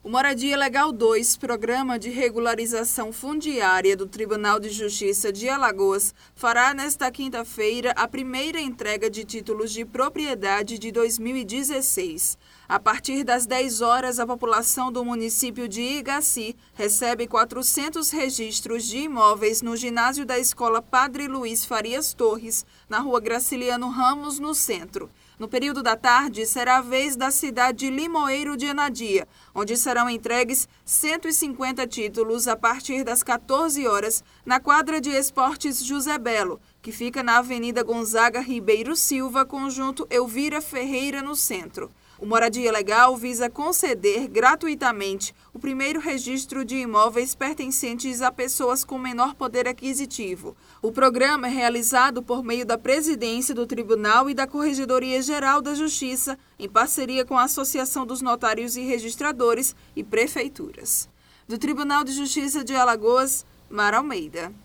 O Moradia Legal 2, Programa de Regularização Fundiária do Tribunal de Justiça de Alagoas, fará nesta quinta-feira a primeira entrega de títulos de propriedade de 2016. A partir das 10 horas, a população do município de Igaci recebe 400 registros de imóveis no ginásio da Escola Padre Luiz Farias Torres, na rua Graciliano Ramos, no centro. No período da tarde, será a vez da cidade de Limoeiro de Anadia, onde serão entregues 150 títulos a partir das 14 horas na quadra de esportes José Belo, que fica na Avenida Gonzaga Ribeiro Silva, conjunto Elvira Ferreira, no centro. O Moradia Legal visa conceder gratuitamente o primeiro registro de imóveis pertencentes a pessoas com menor poder aquisitivo. O programa é realizado por meio da Presidência do Tribunal e da Corregedoria Geral da Justiça, em parceria com a Associação dos Notários e Registradores e Prefeituras. Do Tribunal de Justiça de Alagoas, Mara Almeida.